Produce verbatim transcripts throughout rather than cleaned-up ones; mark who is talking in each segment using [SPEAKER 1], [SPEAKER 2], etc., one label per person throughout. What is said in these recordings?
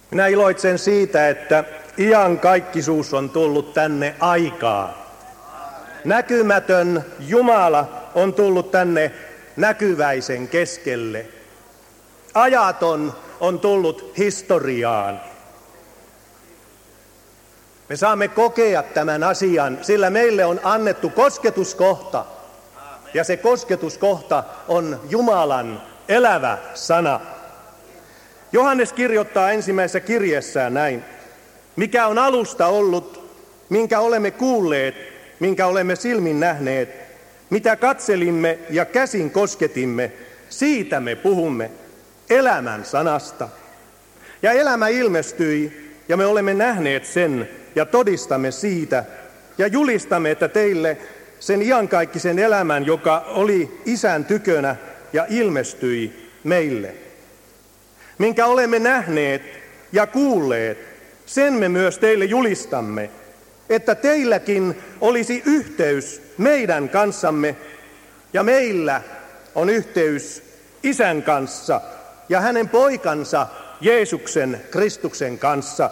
[SPEAKER 1] Minä iloitsen siitä, että iankaikkisuus on tullut tänne aikaan. Näkymätön Jumala on tullut tänne näkyväisen keskelle. Ajaton on tullut historiaan. Me saamme kokea tämän asian, sillä meille on annettu kosketuskohta. Ja se kosketuskohta on Jumalan elävä sana. Johannes kirjoittaa ensimmäisessä kirjeessään näin. Mikä on alusta ollut, minkä olemme kuulleet, minkä olemme silmin nähneet, mitä katselimme ja käsin kosketimme, siitä me puhumme, elämän sanasta. Ja elämä ilmestyi, ja me olemme nähneet sen, ja todistamme siitä, ja julistamme, että teille sen iankaikkisen elämän, joka oli Isän tykönä ja ilmestyi meille. Minkä olemme nähneet ja kuulleet, sen me myös teille julistamme, että teilläkin olisi yhteys meidän kanssamme, ja meillä on yhteys Isän kanssa ja hänen poikansa Jeesuksen Kristuksen kanssa.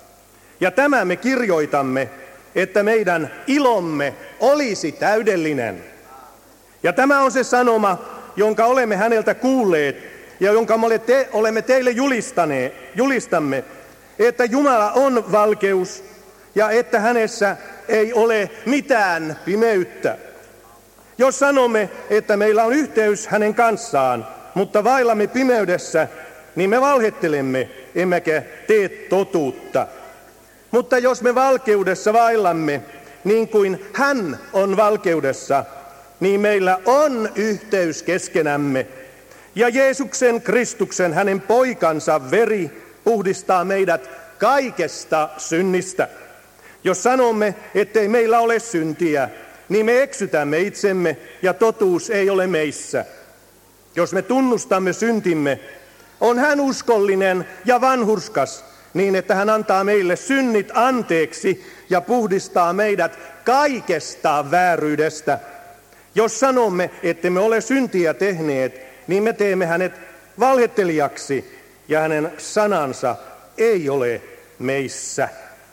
[SPEAKER 1] Ja tämä me kirjoitamme, että meidän ilomme olisi täydellinen. Ja tämä on se sanoma, jonka olemme häneltä kuulleet ja jonka me te, olemme teille julistaneet, julistamme, että Jumala on valkeus ja että hänessä ei ole mitään pimeyttä. Jos sanomme, että meillä on yhteys hänen kanssaan, mutta vaillamme pimeydessä, niin me valhettelemme, emmekä tee totuutta. Mutta jos me valkeudessa vaillamme, niin kuin hän on valkeudessa, niin meillä on yhteys keskenämme. Ja Jeesuksen Kristuksen, hänen poikansa veri, puhdistaa meidät kaikesta synnistä. Jos sanomme, ettei meillä ole syntiä, niin me eksytämme itsemme ja totuus ei ole meissä. Jos me tunnustamme syntimme, on hän uskollinen ja vanhurskas, niin että hän antaa meille synnit anteeksi ja puhdistaa meidät kaikesta vääryydestä. Jos sanomme, ettemme ole syntiä tehneet, niin me teemme hänet valhettelijaksi ja hänen sanansa ei ole meissä.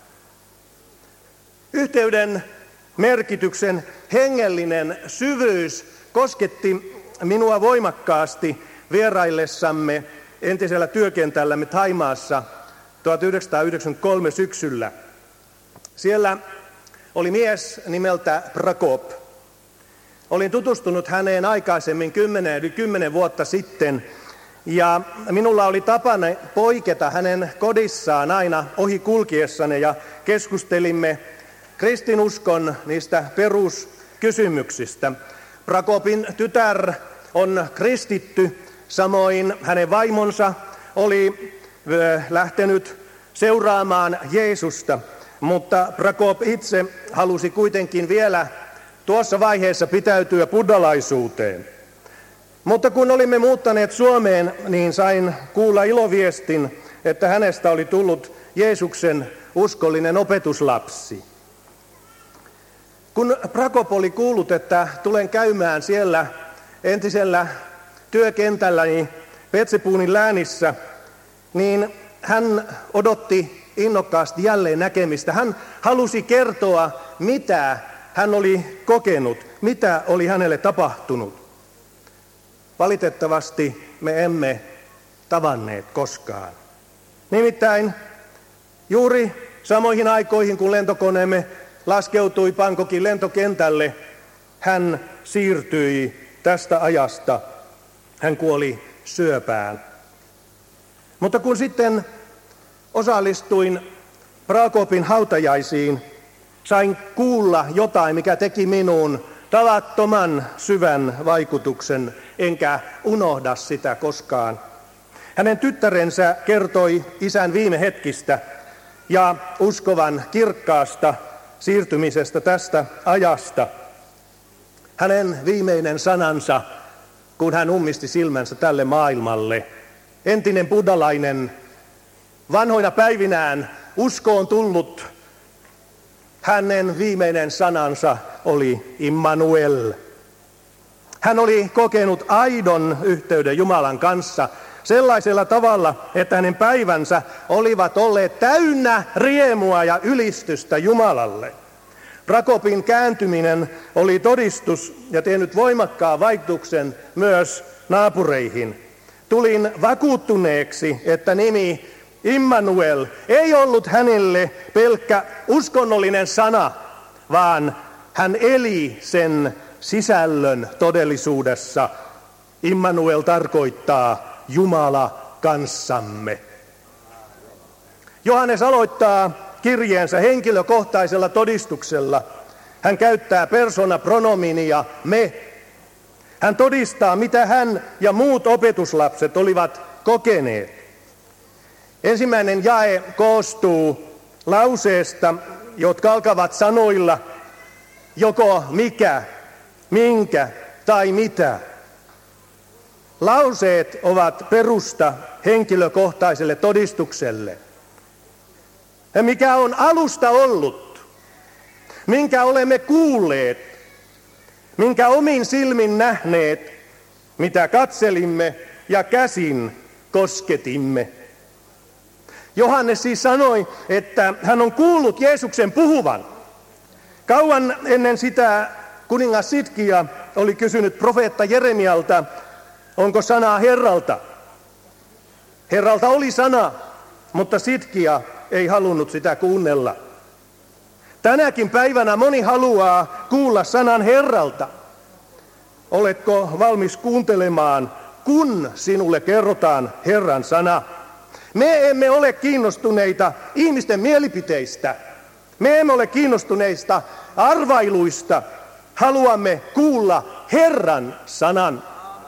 [SPEAKER 1] Yhteyden merkityksen hengellinen syvyys kosketti minua voimakkaasti vieraillessamme entisellä työkentällämme Thaimaassa tuhatyhdeksänsataayhdeksänkymmentäkolme syksyllä. Siellä oli mies nimeltä Prakop. Olin tutustunut häneen aikaisemmin kymmenen, yli kymmenen vuotta sitten, ja minulla oli tapana poiketa hänen kodissaan aina ohi kulkiessani, ja keskustelimme kristinuskon niistä peruskysymyksistä. Prakopin tytär on kristitty, samoin hänen vaimonsa oli lähtenyt seuraamaan Jeesusta, mutta Prakop itse halusi kuitenkin vielä tuossa vaiheessa pitäytyä buddhalaisuuteen. Mutta kun olimme muuttaneet Suomeen, niin sain kuulla iloviestin, että hänestä oli tullut Jeesuksen uskollinen opetuslapsi. Kun Prakop oli kuullut, että tulen käymään siellä entisellä työkentälläni Petsepuunin läänissä, niin hän odotti innokkaasti jälleen näkemistä. Hän halusi kertoa, mitä hän oli kokenut, mitä oli hänelle tapahtunut. Valitettavasti me emme tavanneet koskaan. Nimittäin juuri samoihin aikoihin, kun lentokoneemme laskeutui Bangkokin lentokentälle, hän siirtyi tästä ajasta. Hän kuoli syöpään. Mutta kun sitten osallistuin Prakopin hautajaisiin, sain kuulla jotain, mikä teki minuun tavattoman syvän vaikutuksen, enkä unohda sitä koskaan. Hänen tyttärensä kertoi isän viime hetkistä ja uskovan kirkkaasta siirtymisestä tästä ajasta. Hänen viimeinen sanansa, kun hän ummisti silmänsä tälle maailmalle. Entinen buddhalainen, vanhoina päivinään uskoon tullut, hänen viimeinen sanansa oli Immanuel. Hän oli kokenut aidon yhteyden Jumalan kanssa, sellaisella tavalla, että hänen päivänsä olivat olleet täynnä riemua ja ylistystä Jumalalle. Prakopin kääntyminen oli todistus ja tehnyt voimakkaan vaikutuksen myös naapureihin. Tulin vakuuttuneeksi, että nimi Immanuel ei ollut hänelle pelkkä uskonnollinen sana, vaan hän eli sen sisällön todellisuudessa. Immanuel tarkoittaa Jumala kanssamme. Johannes aloittaa kirjeensä henkilökohtaisella todistuksella. Hän käyttää persoonapronominia me. Hän todistaa, mitä hän ja muut opetuslapset olivat kokeneet. Ensimmäinen jae koostuu lauseesta, jotka alkavat sanoilla joko mikä, minkä tai mitä. Lauseet ovat perusta henkilökohtaiselle todistukselle. Ja mikä on alusta ollut, minkä olemme kuulleet, minkä omin silmin nähneet, mitä katselimme ja käsin kosketimme. Johannes siis sanoi, että hän on kuullut Jeesuksen puhuvan. Kauan ennen sitä kuningas Sidkia oli kysynyt profeetta Jeremialta, onko sanaa Herralta. Herralta oli sana, mutta Sidkia ei halunnut sitä kuunnella. Tänäkin päivänä moni haluaa kuulla sanan Herralta. Oletko valmis kuuntelemaan, kun sinulle kerrotaan Herran sana? Me emme ole kiinnostuneita ihmisten mielipiteistä. Me emme ole kiinnostuneista arvailuista. Haluamme kuulla Herran sanan.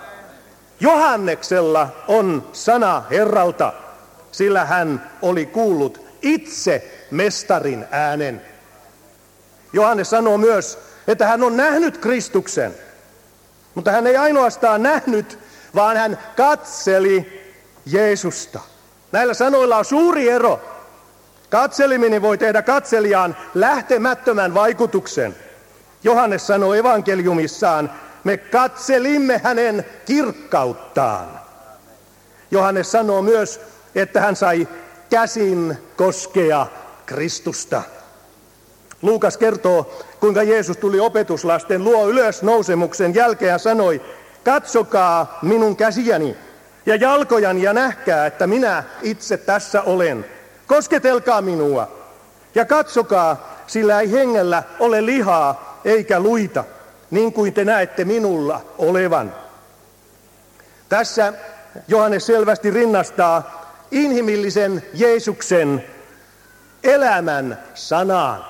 [SPEAKER 1] Johanneksella on sana Herralta, sillä hän oli kuullut itse mestarin äänen. Johannes sanoo myös, että hän on nähnyt Kristuksen, mutta hän ei ainoastaan nähnyt, vaan hän katseli Jeesusta. Näillä sanoilla on suuri ero. Katseliminen voi tehdä katselijaan lähtemättömän vaikutuksen. Johannes sanoo evankeliumissaan, me katselimme hänen kirkkauttaan. Johannes sanoo myös, että hän sai käsin koskea Kristusta. Luukas kertoo, kuinka Jeesus tuli opetuslasten luo ylösnousemuksen jälkeen ja sanoi, katsokaa minun käsiäni ja jalkojani ja nähkää, että minä itse tässä olen. Kosketelkaa minua ja katsokaa, sillä ei hengellä ole lihaa eikä luita, niin kuin te näette minulla olevan. Tässä Johannes selvästi rinnastaa inhimillisen Jeesuksen elämän sanaan.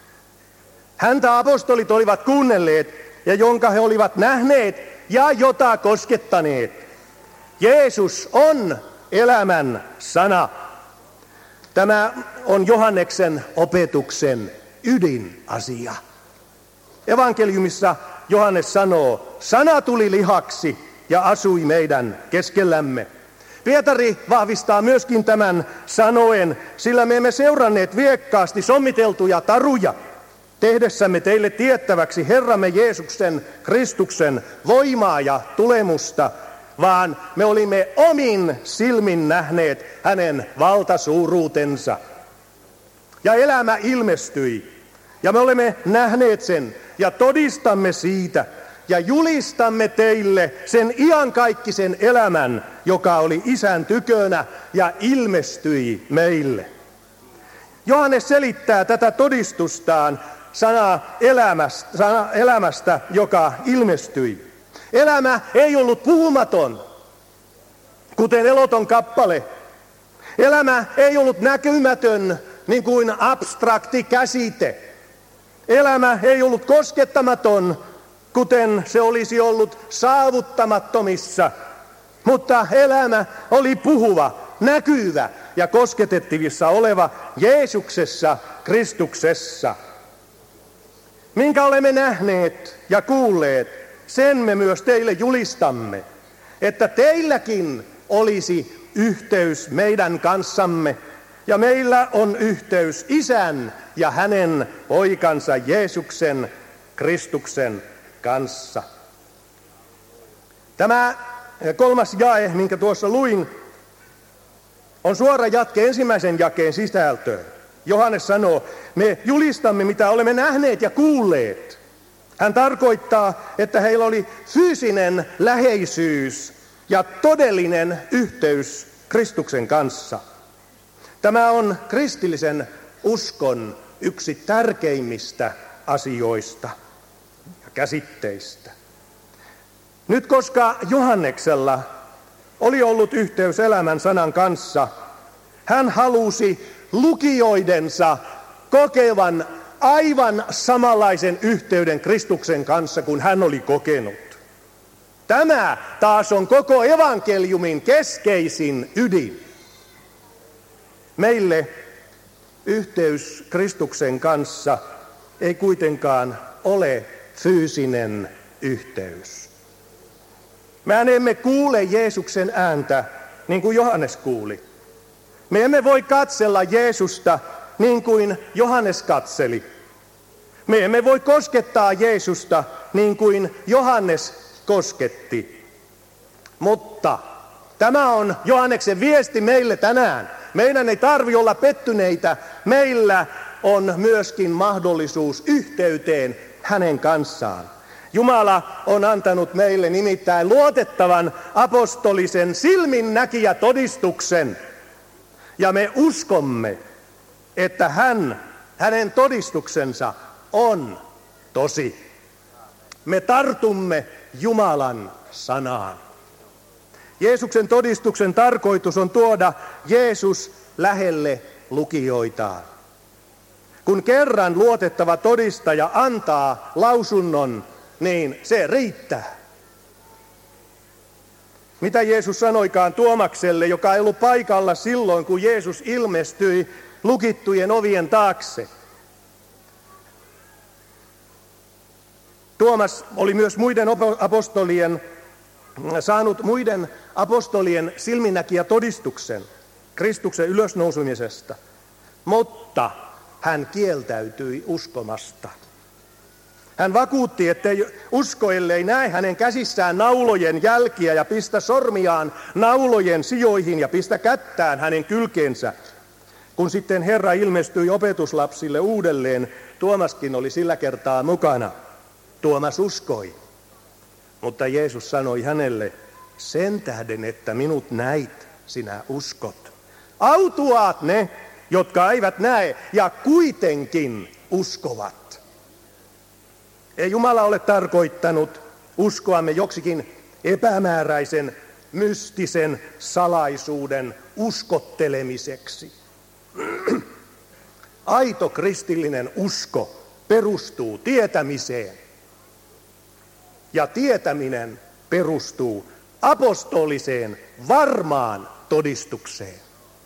[SPEAKER 1] Häntä apostolit olivat kuunnelleet ja jonka he olivat nähneet ja jota koskettaneet. Jeesus on elämän sana. Tämä on Johanneksen opetuksen ydinasia. Evankeliumissa Johannes sanoo, sana tuli lihaksi ja asui meidän keskellämme. Pietari vahvistaa myöskin tämän sanoen, sillä me emme seuranneet viekkaasti sommiteltuja taruja, tehdessämme teille tiettäväksi Herramme Jeesuksen Kristuksen voimaa ja tulemusta, vaan me olimme omin silmin nähneet hänen valtasuuruutensa. Ja elämä ilmestyi, ja me olemme nähneet sen, ja todistamme siitä, ja julistamme teille sen iankaikkisen elämän, joka oli Isän tykönä ja ilmestyi meille. Johannes selittää tätä todistustaan sanaa elämästä, sana elämästä, joka ilmestyi. Elämä ei ollut puhumaton, kuten eloton kappale. Elämä ei ollut näkymätön, niin kuin abstrakti käsite. Elämä ei ollut koskettamaton, kuten se olisi ollut saavuttamattomissa. Mutta elämä oli puhuva, näkyvä ja kosketettavissa oleva Jeesuksessa, Kristuksessa. Minkä olemme nähneet ja kuulleet, sen me myös teille julistamme, että teilläkin olisi yhteys meidän kanssamme, ja meillä on yhteys Isän ja hänen poikansa Jeesuksen, Kristuksen kanssa. Tämä kolmas jae, minkä tuossa luin, on suora jatke ensimmäisen jakeen sisältöön. Johannes sanoo, me julistamme mitä olemme nähneet ja kuulleet. Hän tarkoittaa, että heillä oli fyysinen läheisyys ja todellinen yhteys Kristuksen kanssa. Tämä on kristillisen uskon yksi tärkeimmistä asioista ja käsitteistä. Nyt koska Johanneksella oli ollut yhteys elämän sanan kanssa, hän halusi lukijoidensa kokevan aivan samanlaisen yhteyden Kristuksen kanssa kuin hän oli kokenut. Tämä taas on koko evankeliumin keskeisin ydin. Meille yhteys Kristuksen kanssa ei kuitenkaan ole fyysinen yhteys. Me emme kuule Jeesuksen ääntä niin kuin Johannes kuuli. Me emme voi katsella Jeesusta niin kuin Johannes katseli. Me emme voi koskettaa Jeesusta niin kuin Johannes kosketti. Mutta tämä on Johanneksen viesti meille tänään. Meidän ei tarvitse olla pettyneitä. Meillä on myöskin mahdollisuus yhteyteen hänen kanssaan. Jumala on antanut meille nimittäin luotettavan apostolisen silminnäkijätodistuksen. Ja me uskomme, että hän, hänen todistuksensa on tosi. Me tartumme Jumalan sanaan. Jeesuksen todistuksen tarkoitus on tuoda Jeesus lähelle lukijoitaan. Kun kerran luotettava todistaja antaa lausunnon, niin se riittää. Mitä Jeesus sanoikaan Tuomakselle, joka ei ollut paikalla silloin, kun Jeesus ilmestyi lukittujen ovien taakse. Tuomas oli myös muiden apostolien, saanut muiden apostolien silminnäkijätodistuksen Kristuksen ylösnousemisesta, mutta hän kieltäytyi uskomasta. Hän vakuutti, ettei usko, ellei näe hänen käsissään naulojen jälkiä ja pistä sormiaan naulojen sijoihin ja pistä kättään hänen kylkeensä. Kun sitten Herra ilmestyi opetuslapsille uudelleen, Tuomaskin oli sillä kertaa mukana. Tuomas uskoi, mutta Jeesus sanoi hänelle, sen tähden, että minut näit, sinä uskot. Autuaat ne, jotka eivät näe ja kuitenkin uskovat. Ei Jumala ole tarkoittanut uskoamme joksikin epämääräisen, mystisen salaisuuden uskottelemiseksi. Aito kristillinen usko perustuu tietämiseen. Ja tietäminen perustuu apostoliseen varmaan todistukseen.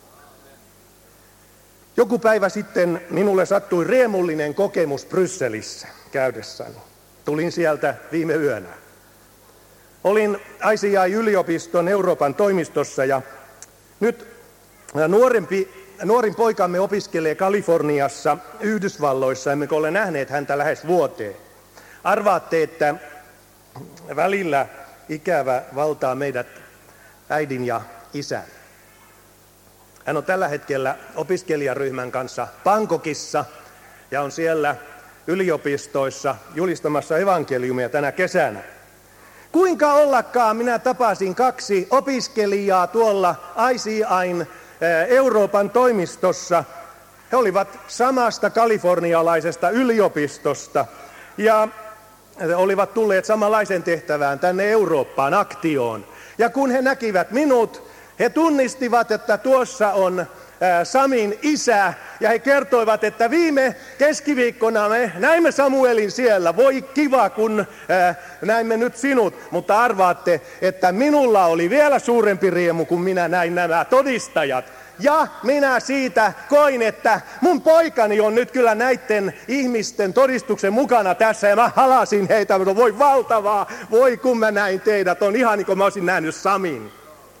[SPEAKER 1] Joku päivä sitten minulle sattui riemullinen kokemus Brysselissä käydessäni. Tulin sieltä viime yönä. Olin I C I-yliopiston Euroopan toimistossa ja nyt nuorempi, nuorin poikamme opiskelee Kaliforniassa Yhdysvalloissa, emmekä ole nähneet häntä lähes vuoteen. Arvaatte, että välillä ikävä valtaa meidät äidin ja isän. Hän on tällä hetkellä opiskelijaryhmän kanssa Bangkokissa ja on siellä yliopistoissa julistamassa evankeliumia tänä kesänä. Kuinka ollakaan minä tapasin kaksi opiskelijaa tuolla I C I:n Euroopan toimistossa. He olivat samasta kalifornialaisesta yliopistosta ja he olivat tulleet samanlaisen tehtävään tänne Eurooppaan aktioon. Ja kun he näkivät minut, he tunnistivat, että tuossa on Samin isä, ja he kertoivat, että viime keskiviikkona me näimme Samuelin siellä. Voi kiva, kun näimme nyt sinut, mutta arvaatte, että minulla oli vielä suurempi riemu, kun minä näin nämä todistajat. Ja minä siitä koin, että mun poikani on nyt kyllä näiden ihmisten todistuksen mukana tässä, ja mä halasin heitä, mutta voi valtavaa, voi kun mä näin teidät, on ihan niin kuin mä olisin nähnyt Samin.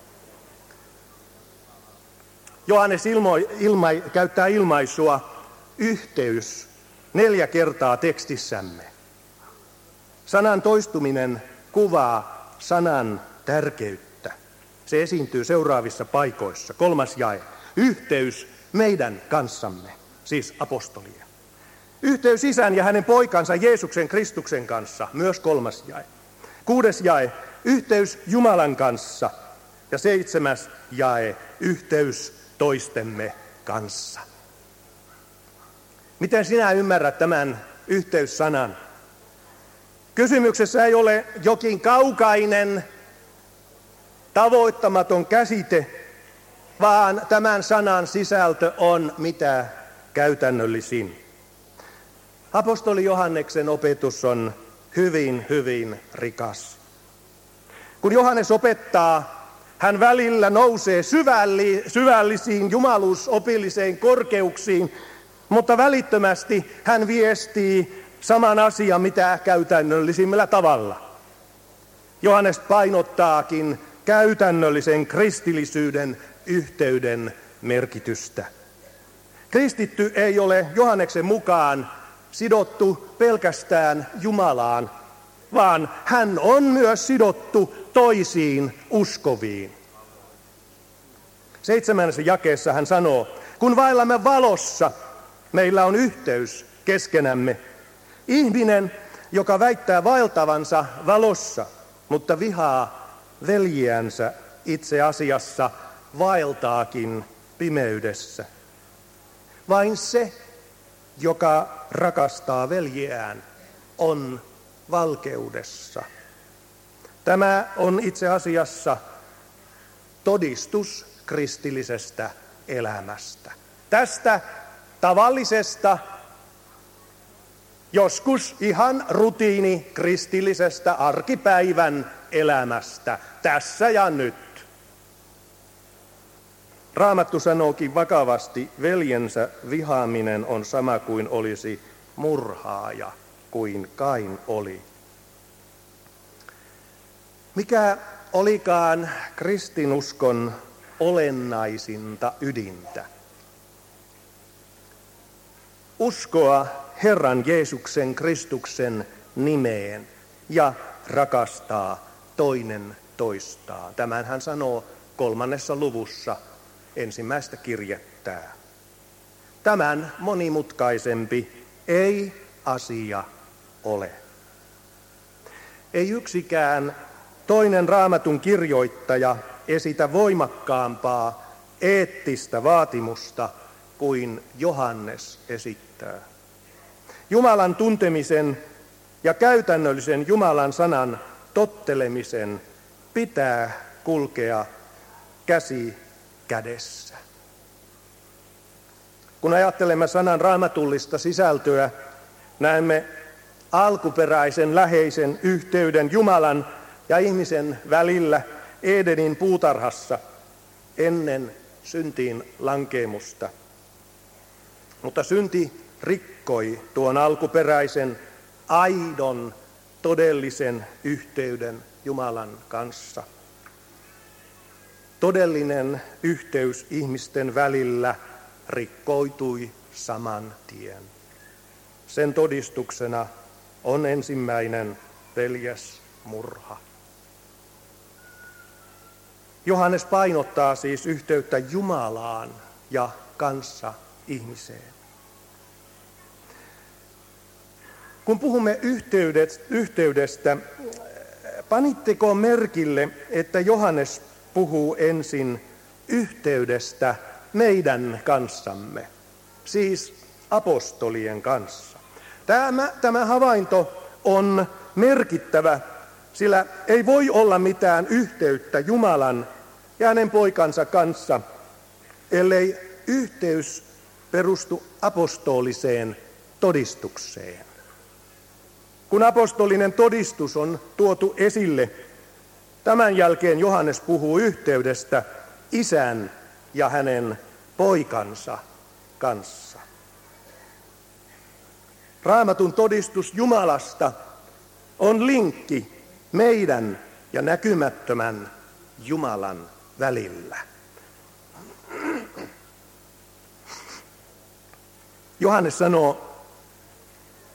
[SPEAKER 1] Johannes ilmo, ilma, käyttää ilmaisua yhteys neljä kertaa tekstissämme. Sanan toistuminen kuvaa sanan tärkeyttä. Se esiintyy seuraavissa paikoissa. Kolmas jae. Yhteys meidän kanssamme, siis apostolien. Yhteys Isän ja hänen poikansa Jeesuksen Kristuksen kanssa, myös kolmas jae. Kuudes jae. Yhteys Jumalan kanssa. Ja seitsemäs jae. Yhteys toistemme kanssa. Miten sinä ymmärrät tämän yhteyssanan? Kysymyksessä ei ole jokin kaukainen, tavoittamaton käsite, vaan tämän sanan sisältö on mitä käytännöllisin. Apostoli Johanneksen opetus on hyvin, hyvin rikas. Kun Johannes opettaa, hän välillä nousee syvälli, syvällisiin jumaluusopilliseen korkeuksiin, mutta välittömästi hän viestii saman asian mitä käytännöllisimmällä tavalla. Johannes painottaakin käytännöllisen kristillisyyden yhteyden merkitystä. Kristitty ei ole Johanneksen mukaan sidottu pelkästään Jumalaan, vaan hän on myös sidottu toisiin uskoviin. Seitsemännessä jakeessa hän sanoo, kun vaellamme valossa, meillä on yhteys keskenämme. Ihminen, joka väittää vaeltavansa valossa, mutta vihaa veljiänsä, itse asiassa vaeltaakin pimeydessä. Vain se, joka rakastaa veljeään, on valkeudessa. Tämä on itse asiassa todistus kristillisestä elämästä. Tästä tavallisesta, joskus ihan rutiini kristillisestä arkipäivän elämästä, tässä ja nyt. Raamattu sanookin vakavasti, veljensä vihaaminen on sama kuin olisi murhaaja, kuin Kain oli. Mikä olikaan kristinuskon olennaisinta ydintä? Uskoa Herran Jeesuksen Kristuksen nimeen ja rakastaa toinen toistaan. Tämän hän sanoo kolmannessa luvussa ensimmäistä kirjettää. Tämän monimutkaisempi ei asia ole. Ei yksikään toinen Raamatun kirjoittaja esitä voimakkaampaa eettistä vaatimusta kuin Johannes esittää. Jumalan tuntemisen ja käytännöllisen Jumalan sanan tottelemisen pitää kulkea käsi kädessä. Kun ajattelemme sanan raamatullista sisältöä, näemme alkuperäisen läheisen yhteyden Jumalan ja ihmisen välillä Edenin puutarhassa ennen syntiin lankeemusta. Mutta synti rikkoi tuon alkuperäisen, aidon, todellisen yhteyden Jumalan kanssa. Todellinen yhteys ihmisten välillä rikkoitui saman tien. Sen todistuksena on ensimmäinen veljesmurha. Johannes painottaa siis yhteyttä Jumalaan ja kanssa ihmiseen. Kun puhumme yhteydestä, panitteko merkille, että Johannes puhuu ensin yhteydestä meidän kanssamme, siis apostolien kanssa. Tämä, tämä havainto on merkittävä, sillä ei voi olla mitään yhteyttä Jumalan ja hänen poikansa kanssa, ellei yhteys perustu apostoliseen todistukseen. Kun apostolinen todistus on tuotu esille, tämän jälkeen Johannes puhuu yhteydestä Isän ja hänen poikansa kanssa. Raamatun todistus Jumalasta on linkki meidän ja näkymättömän Jumalan välillä. Johannes sanoo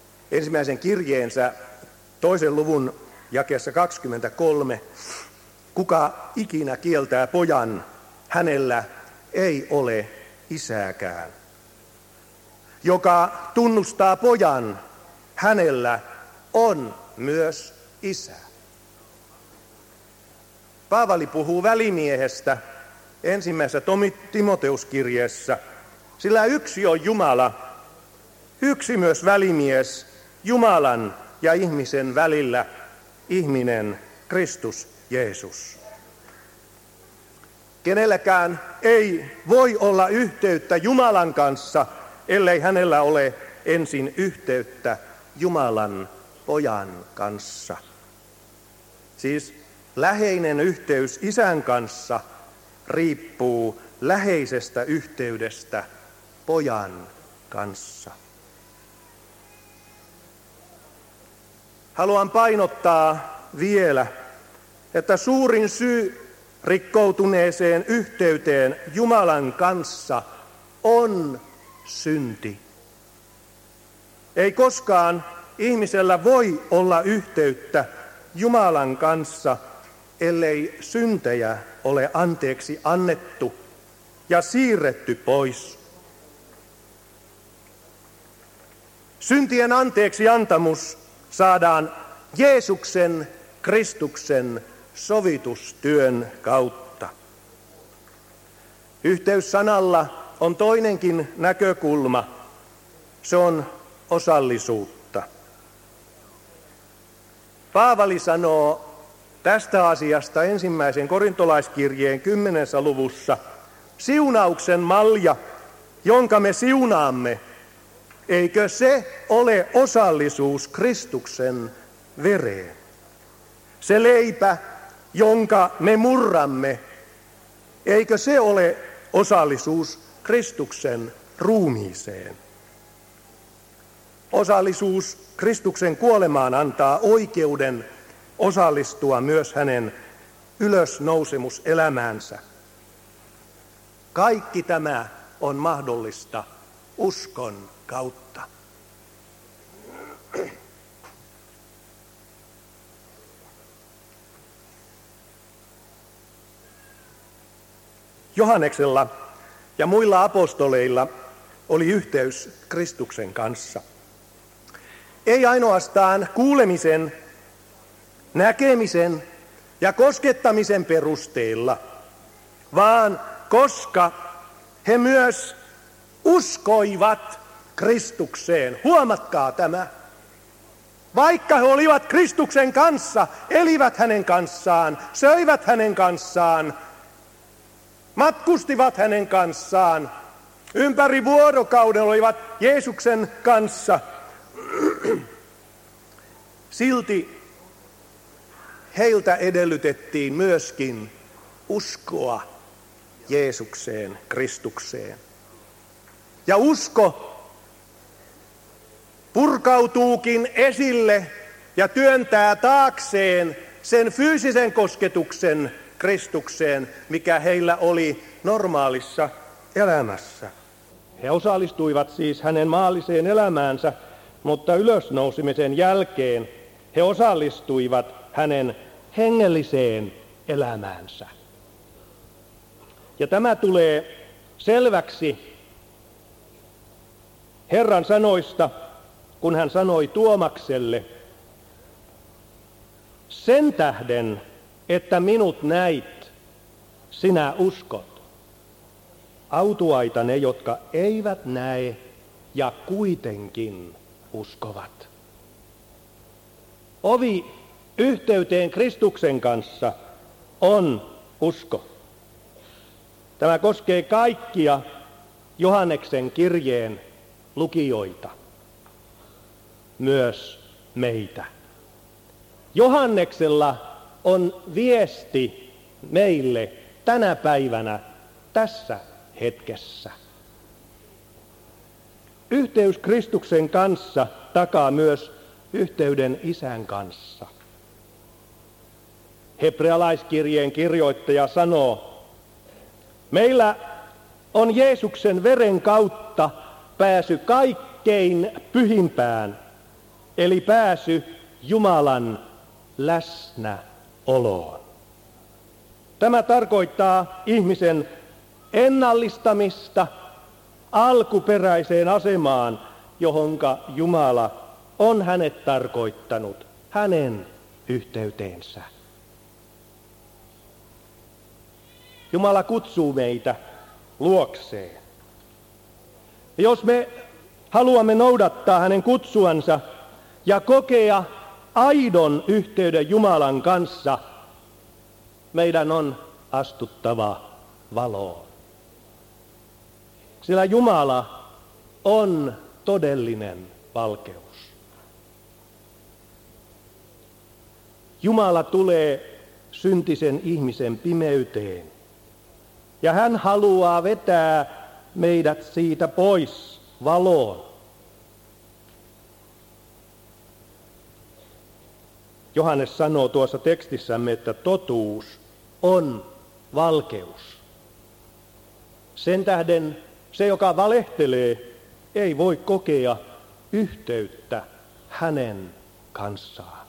[SPEAKER 1] ensimmäisen kirjeensä toisen luvun jakeessa kaksikymmentäkolme, kuka ikinä kieltää pojan, hänellä ei ole isääkään. Joka tunnustaa pojan, hänellä on myös isä. Paavali puhuu välimiehestä ensimmäisessä Timoteuskirjeessä, sillä yksi on Jumala, yksi myös välimies Jumalan ja ihmisen välillä, ihminen Kristus Jeesus. Kenelläkään ei voi olla yhteyttä Jumalan kanssa, ellei hänellä ole ensin yhteyttä Jumalan pojan kanssa. Siis läheinen yhteys isän kanssa riippuu läheisestä yhteydestä pojan kanssa. Haluan painottaa vielä, että suurin syy rikkoutuneeseen yhteyteen Jumalan kanssa on synti. Ei koskaan ihmisellä voi olla yhteyttä Jumalan kanssa, ellei syntejä ole anteeksi annettu ja siirretty pois. Syntien anteeksi antamus saadaan Jeesuksen Kristuksen sovitustyön kautta. Yhteyssanalla on toinenkin näkökulma. Se on osallisuutta. Paavali sanoo tästä asiasta ensimmäisen korintolaiskirjeen kymmenessä luvussa: siunauksen malja, jonka me siunaamme, eikö se ole osallisuus Kristuksen vereen? Se leipä, jonka me murramme, eikö se ole osallisuus Kristuksen ruumiiseen? Osallisuus Kristuksen kuolemaan antaa oikeuden osallistua myös hänen ylösnousemuselämäänsä. Kaikki tämä on mahdollista uskon kautta. Johanneksella ja muilla apostoleilla oli yhteys Kristuksen kanssa. Ei ainoastaan kuulemisen, näkemisen ja koskettamisen perusteella, vaan koska he myös uskoivat Kristukseen. Huomatkaa tämä. Vaikka he olivat Kristuksen kanssa, elivät hänen kanssaan, söivät hänen kanssaan, matkustivat hänen kanssaan, ympäri vuorokauden olivat Jeesuksen kanssa, silti heiltä edellytettiin myöskin uskoa Jeesukseen, Kristukseen. Ja usko purkautuukin esille ja työntää taakseen sen fyysisen kosketuksen Kristukseen, mikä heillä oli normaalissa elämässä. He osallistuivat siis hänen maalliseen elämäänsä, mutta ylösnousemisen jälkeen he osallistuivat hänen hengelliseen elämäänsä. Ja tämä tulee selväksi Herran sanoista, kun hän sanoi Tuomakselle: sen tähden, että minut näit, sinä uskot. Autuaita ne, jotka eivät näe ja kuitenkin uskovat. Ovi yhteyteen Kristuksen kanssa on usko. Tämä koskee kaikkia Johanneksen kirjeen lukijoita, myös meitä. Johanneksella on viesti meille tänä päivänä, tässä hetkessä. Yhteys Kristuksen kanssa takaa myös yhteyden Isän kanssa. Hebrealaiskirjeen kirjoittaja sanoo: meillä on Jeesuksen veren kautta pääsy kaikkein pyhimpään, eli pääsy Jumalan läsnäoloon. Tämä tarkoittaa ihmisen ennallistamista alkuperäiseen asemaan, johonka Jumala on hänet tarkoittanut hänen yhteyteensä. Jumala kutsuu meitä luokseen. Ja jos me haluamme noudattaa hänen kutsuansa ja kokea aidon yhteyden Jumalan kanssa, meidän on astuttava valoon. Sillä Jumala on todellinen valkeus. Jumala tulee syntisen ihmisen pimeyteen ja hän haluaa vetää meidät siitä pois valoon. Johannes sanoo tuossa tekstissämme, että totuus on valkeus. Sen tähden se, joka valehtelee, ei voi kokea yhteyttä hänen kanssaan.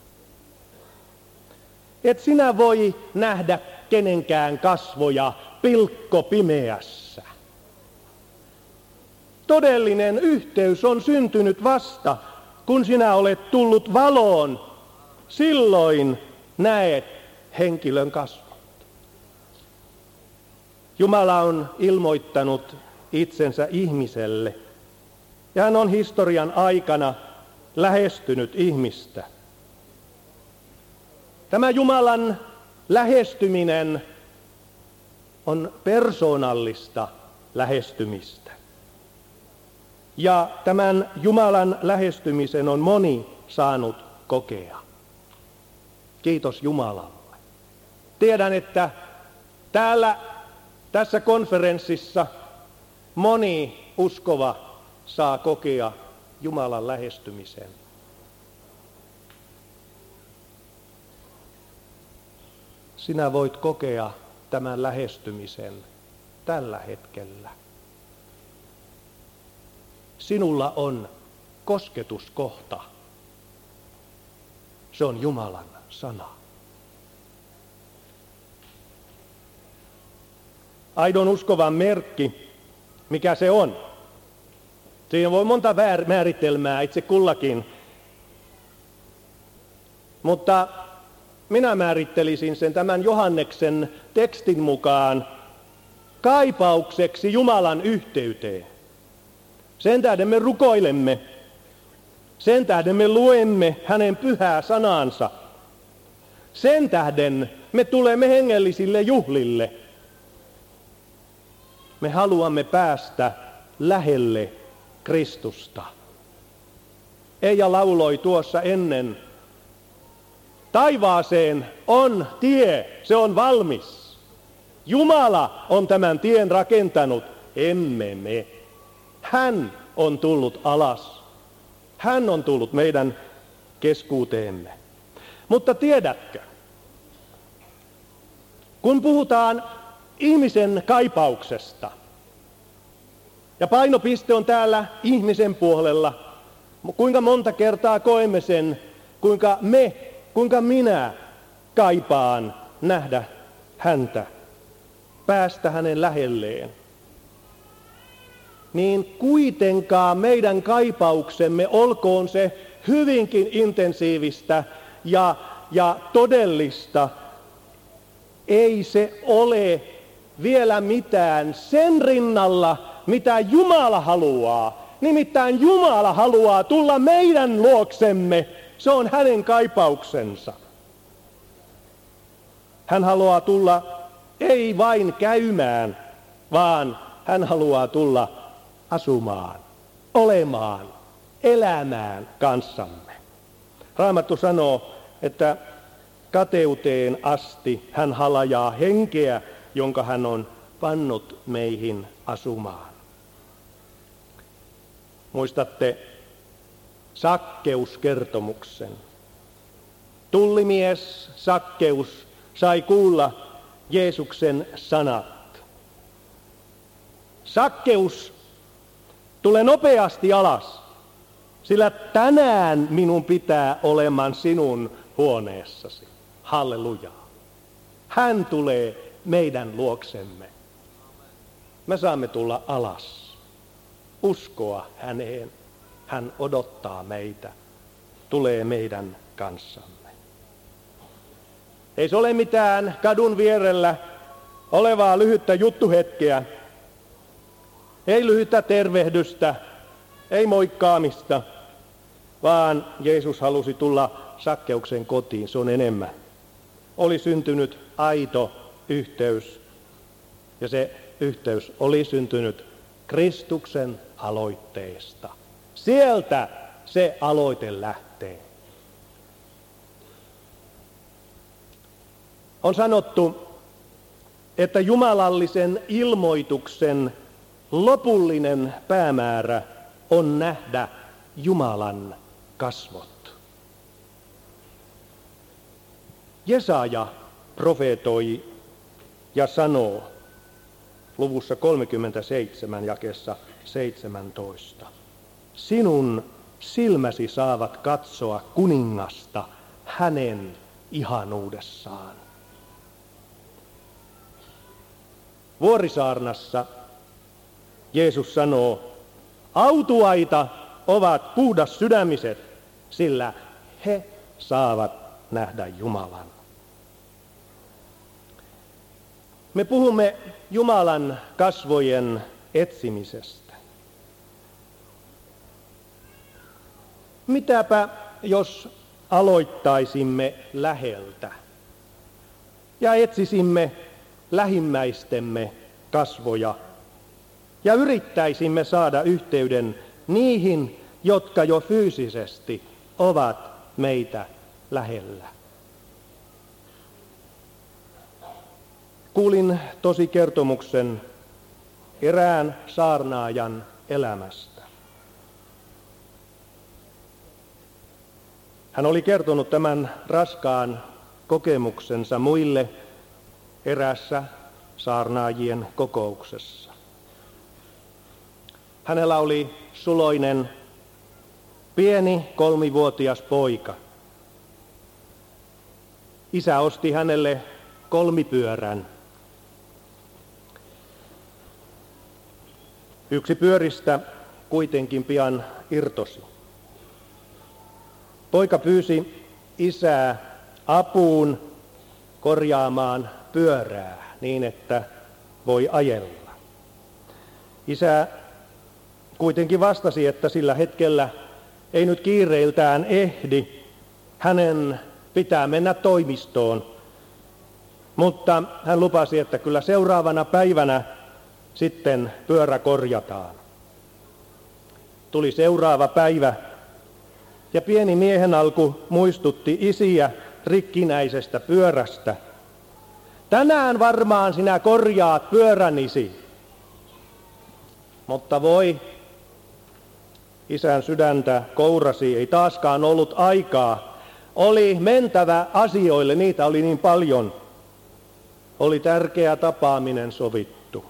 [SPEAKER 1] Et sinä voi nähdä kenenkään kasvoja pilkkopimeässä. Todellinen yhteys on syntynyt vasta, kun sinä olet tullut valoon. Silloin näet henkilön kasvot. Jumala on ilmoittanut itsensä ihmiselle ja hän on historian aikana lähestynyt ihmistä. Tämä Jumalan lähestyminen on persoonallista lähestymistä. Ja tämän Jumalan lähestymisen on moni saanut kokea. Kiitos Jumalalle. Tiedän, että täällä tässä konferenssissa moni uskova saa kokea Jumalan lähestymisen. Sinä voit kokea tämän lähestymisen tällä hetkellä. Sinulla on kosketuskohta. Se on Jumalan sana. Aidon uskovan merkki, mikä se on? Siinä voi monta määritelmää itse kullakin. Mutta minä määrittelisin sen tämän Johanneksen tekstin mukaan kaipaukseksi Jumalan yhteyteen. Sen tähden me rukoilemme. Sen tähden me luemme hänen pyhää sanansa. Sen tähden me tulemme hengellisille juhlille. Me haluamme päästä lähelle Kristusta. Eija lauloi tuossa ennen. Taivaaseen on tie, se on valmis. Jumala on tämän tien rakentanut, emme me. Hän on tullut alas. Hän on tullut meidän keskuuteemme. Mutta tiedätkö, kun puhutaan ihmisen kaipauksesta, ja painopiste on täällä ihmisen puolella, kuinka monta kertaa koemme sen, kuinka me, kuinka minä kaipaan nähdä häntä, päästä hänen lähelleen. Niin kuitenkaan meidän kaipauksemme, olkoon se hyvinkin intensiivistä ja, ja todellista, ei se ole vielä mitään sen rinnalla, mitä Jumala haluaa. Nimittäin Jumala haluaa tulla meidän luoksemme. Se on hänen kaipauksensa. Hän haluaa tulla ei vain käymään, vaan hän haluaa tulla asumaan, olemaan, elämään kanssamme. Raamattu sanoo, että kateuteen asti hän halajaa henkeä, jonka hän on pannut meihin asumaan. Muistatte Sakkeus-kertomuksen. Tullimies Sakkeus sai kuulla Jeesuksen sanat. Sakkeus, tule nopeasti alas, sillä tänään minun pitää olemaan sinun huoneessasi. Halleluja. Hän tulee meidän luoksemme. Me saamme tulla alas, uskoa häneen. Hän odottaa meitä, tulee meidän kanssamme. Ei se ole mitään kadun vierellä olevaa lyhyttä juttuhetkeä, ei lyhyttä tervehdystä, ei moikkaamista, vaan Jeesus halusi tulla Sakkeuksen kotiin, se on enemmän. Oli syntynyt aito yhteys, ja se yhteys oli syntynyt Kristuksen aloitteesta. Sieltä se aloite lähtee. On sanottu, että jumalallisen ilmoituksen lopullinen päämäärä on nähdä Jumalan kasvot. Jesaja profeetoi ja sanoo luvussa kolmekymmentäseitsemän jakeessa seitsemäntoista. Sinun silmäsi saavat katsoa kuningasta hänen ihanuudessaan. Vuorisaarnassa Jeesus sanoo, autuaita ovat puhdas sydämiset, sillä he saavat nähdä Jumalan. Me puhumme Jumalan kasvojen etsimisestä. Mitäpä jos aloittaisimme läheltä ja etsisimme lähimmäistemme kasvoja ja yrittäisimme saada yhteyden niihin, jotka jo fyysisesti ovat meitä lähellä. Kuulin tosi kertomuksen erään saarnaajan elämästä. Hän oli kertonut tämän raskaan kokemuksensa muille eräässä saarnaajien kokouksessa. Hänellä oli suloinen pieni kolmivuotias poika. Isä osti hänelle kolmipyörän. Yksi pyöristä kuitenkin pian irtosi. Poika pyysi isää apuun korjaamaan pyörää niin, että voi ajella. Isä kuitenkin vastasi, että sillä hetkellä ei nyt kiireiltään ehdi. Hänen pitää mennä toimistoon. Mutta hän lupasi, että kyllä seuraavana päivänä sitten pyörä korjataan. Tuli seuraava päivä ja pieni miehen alku muistutti isiä rikkinäisestä pyörästä. Tänään varmaan sinä korjaat pyöränisi. Mutta voi, isän sydäntä kourasi, ei taaskaan ollut aikaa. Oli mentävä asioille, niitä oli niin paljon. Oli tärkeä tapaaminen sovittu.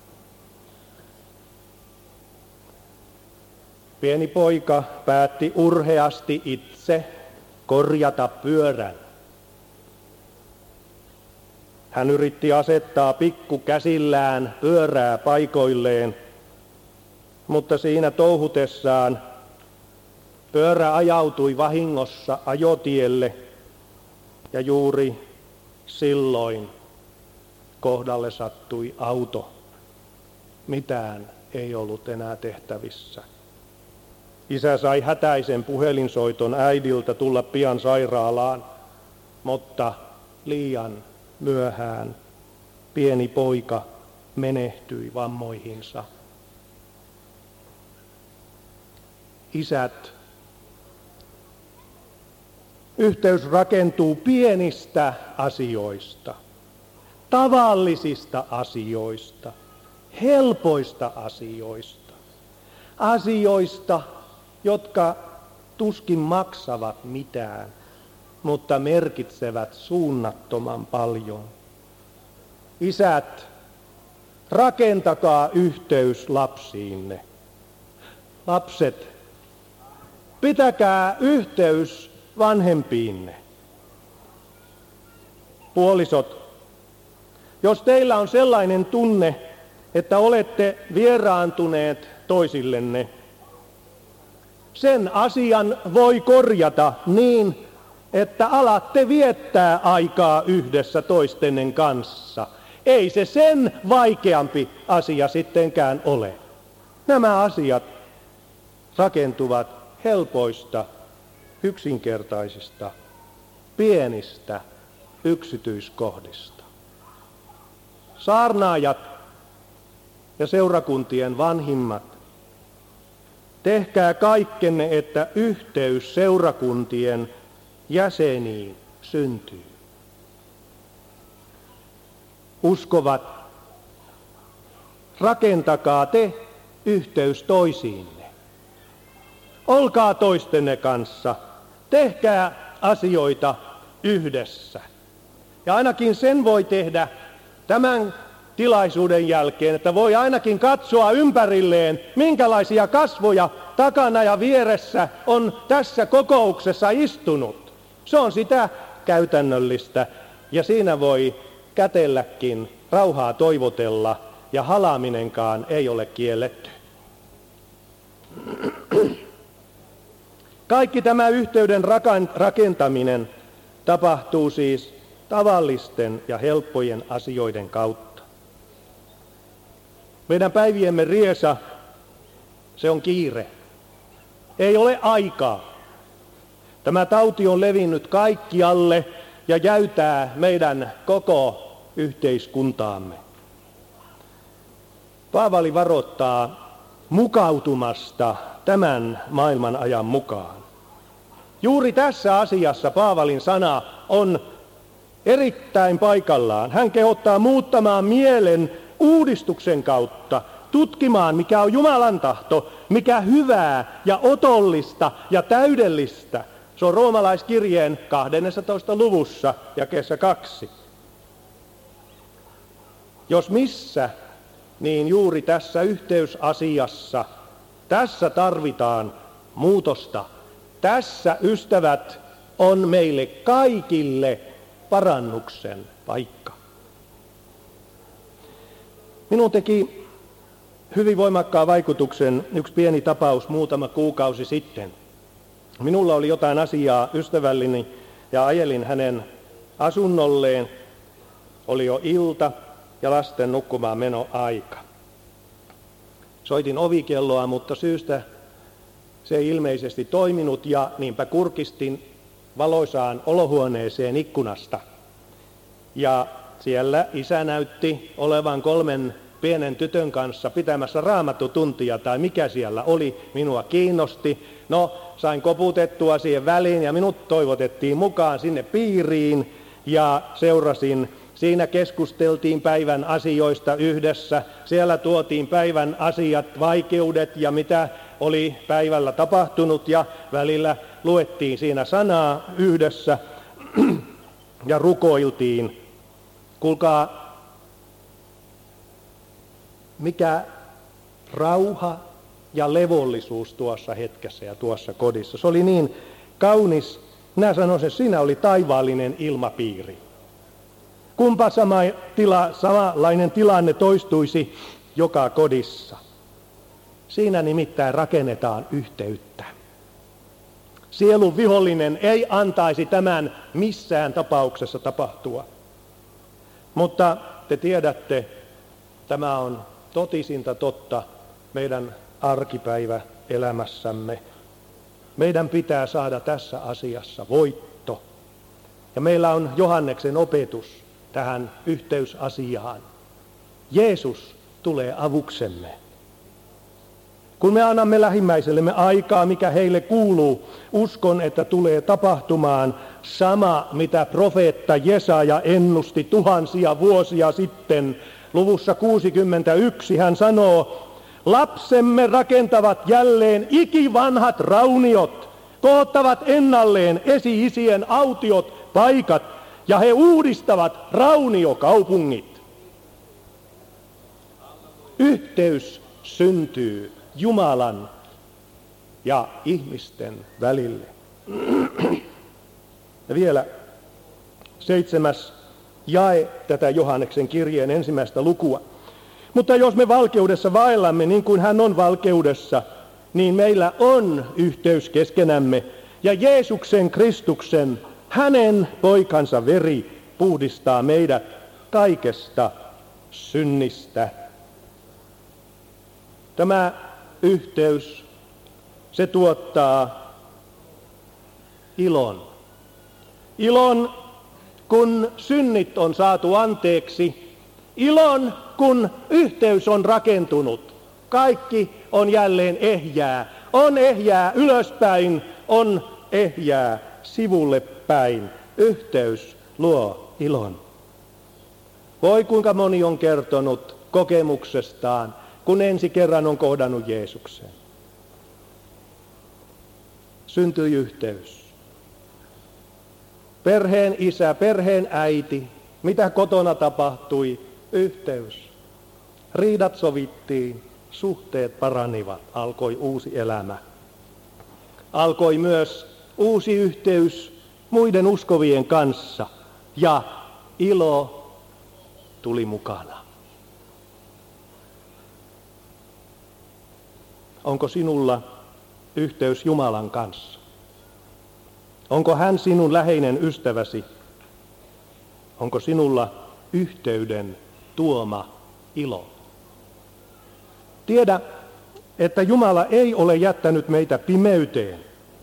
[SPEAKER 1] Pieni poika päätti urheasti itse korjata pyörän. Hän yritti asettaa pikkukäsillään pyörää paikoilleen, mutta siinä touhutessaan pyörä ajautui vahingossa ajotielle ja juuri silloin kohdalle sattui auto. Mitään ei ollut enää tehtävissä. Isä sai hätäisen puhelinsoiton äidiltä tulla pian sairaalaan, mutta liian myöhään pieni poika menehtyi vammoihinsa. Isät, yhteys rakentuu pienistä asioista, tavallisista asioista, helpoista asioista, asioista, jotka tuskin maksavat mitään, mutta merkitsevät suunnattoman paljon. Isät, rakentakaa yhteys lapsiinne. Lapset, pitäkää yhteys vanhempiinne. Puolisot, jos teillä on sellainen tunne, että olette vieraantuneet toisillenne, sen asian voi korjata niin, että alatte viettää aikaa yhdessä toistenne kanssa. Ei se sen vaikeampi asia sittenkään ole. Nämä asiat rakentuvat helpoista, yksinkertaisista, pienistä yksityiskohdista. Saarnaajat ja seurakuntien vanhimmat, tehkää kaikkenne, että yhteys seurakuntien jäseniin syntyy. Uskovat, rakentakaa te yhteys toisiinne. Olkaa toistenne kanssa, tehkää asioita yhdessä. Ja ainakin sen voi tehdä tämän tilaisuuden jälkeen, että voi ainakin katsoa ympärilleen, minkälaisia kasvoja takana ja vieressä on tässä kokouksessa istunut. Se on sitä käytännöllistä ja siinä voi kätelläkin, rauhaa toivotella ja halaaminenkaan ei ole kielletty. Kaikki tämä yhteyden rakentaminen tapahtuu siis tavallisten ja helppojen asioiden kautta. Meidän päiviemme riesa, se on kiire. Ei ole aikaa. Tämä tauti on levinnyt kaikkialle ja jäytää meidän koko yhteiskuntaamme. Paavali varoittaa mukautumasta tämän maailman ajan mukaan. Juuri tässä asiassa Paavalin sana on erittäin paikallaan. Hän kehottaa muuttamaan mielen uudistuksen kautta, tutkimaan mikä on Jumalan tahto, mikä hyvää ja otollista ja täydellistä. Se on roomalaiskirjeen kahdennessatoista luvussa jakeessa kaksi. Jos missä, niin juuri tässä yhteysasiassa, tässä tarvitaan muutosta. Tässä, ystävät, on meille kaikille parannuksen paikka. Minun teki hyvin voimakkaan vaikutuksen yksi pieni tapaus muutama kuukausi sitten. Minulla oli jotain asiaa ystävälleni ja ajelin hänen asunnolleen. Oli jo ilta ja lasten nukkumaan meno aika. Soitin ovikelloa, mutta syystä se ei ilmeisesti toiminut ja niinpä kurkistin valoisaan olohuoneeseen ikkunasta. Ja siellä isä näytti olevan kolmen pienen tytön kanssa pitämässä raamattutuntia tai mikä siellä oli, minua kiinnosti. No, sain koputettua siihen väliin ja minut toivotettiin mukaan sinne piiriin ja seurasin. Siinä keskusteltiin päivän asioista yhdessä. Siellä tuotiin päivän asiat, vaikeudet ja mitä oli päivällä tapahtunut ja välillä luettiin siinä sanaa yhdessä ja rukoiltiin. Kuulkaa, mikä rauha ja levollisuus tuossa hetkessä ja tuossa kodissa. Se oli niin kaunis, minä sanoisin, että siinä oli taivaallinen ilmapiiri. Kumpa sama tila, samanlainen tilanne toistuisi joka kodissa. Siinä nimittäin rakennetaan yhteyttä. Sielun vihollinen ei antaisi tämän missään tapauksessa tapahtua. Mutta te tiedätte, tämä on totisinta totta meidän arkipäiväelämässämme. Meidän pitää saada tässä asiassa voitto. Ja meillä on Johanneksen opetus tähän yhteysasiaan. Jeesus tulee avuksemme. Kun me annamme lähimmäisellemme aikaa, mikä heille kuuluu, uskon, että tulee tapahtumaan sama, mitä profeetta Jesaja ennusti tuhansia vuosia sitten. Luvussa kuusikymmentäyksi hän sanoo, lapsemme rakentavat jälleen ikivanhat rauniot, koottavat ennalleen esi-isien autiot paikat, ja he uudistavat rauniokaupungit. Yhteys syntyy Jumalan ja ihmisten välille. Ja vielä seitsemäs jae tätä Johanneksen kirjeen ensimmäistä lukua. Mutta jos me valkeudessa vaellamme niin kuin hän on valkeudessa, niin meillä on yhteys keskenämme. Ja Jeesuksen Kristuksen, hänen poikansa veri, puhdistaa meidät kaikesta synnistä. Tämä yhteys, se tuottaa ilon. Ilon, kun synnit on saatu anteeksi. Ilon, kun yhteys on rakentunut. Kaikki on jälleen ehjää. On ehjää ylöspäin, on ehjää sivulle päin. Yhteys luo ilon. Voi kuinka moni on kertonut kokemuksestaan, kun ensi kerran on kohdannut Jeesuksen. Syntyi yhteys. Perheen isä, perheen äiti, mitä kotona tapahtui, yhteys. Riidat sovittiin, suhteet paranivat, alkoi uusi elämä. Alkoi myös uusi yhteys muiden uskovien kanssa ja ilo tuli mukana. Onko sinulla yhteys Jumalan kanssa? Onko hän sinun läheinen ystäväsi? Onko sinulla yhteyden tuoma ilo? Tiedä, että Jumala ei ole jättänyt meitä pimeyteen.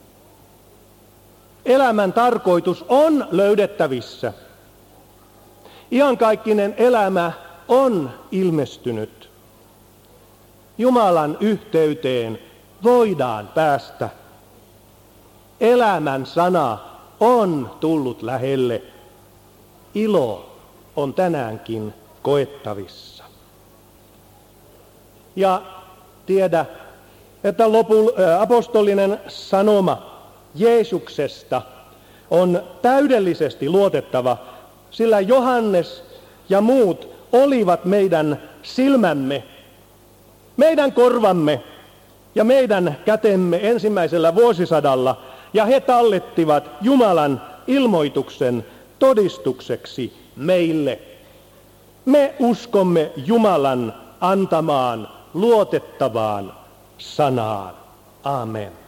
[SPEAKER 1] Elämän tarkoitus on löydettävissä. Iankaikkinen elämä on ilmestynyt. Jumalan yhteyteen voidaan päästä. Elämän sana on tullut lähelle. Ilo on tänäänkin koettavissa. Ja tiedä, että lopul, ä, apostolinen sanoma Jeesuksesta on täydellisesti luotettava, sillä Johannes ja muut olivat meidän silmämme, meidän korvamme ja meidän kätemme ensimmäisellä vuosisadalla, ja he tallettivat Jumalan ilmoituksen todistukseksi meille. Me uskomme Jumalan antamaan luotettavaan sanaan. Amen.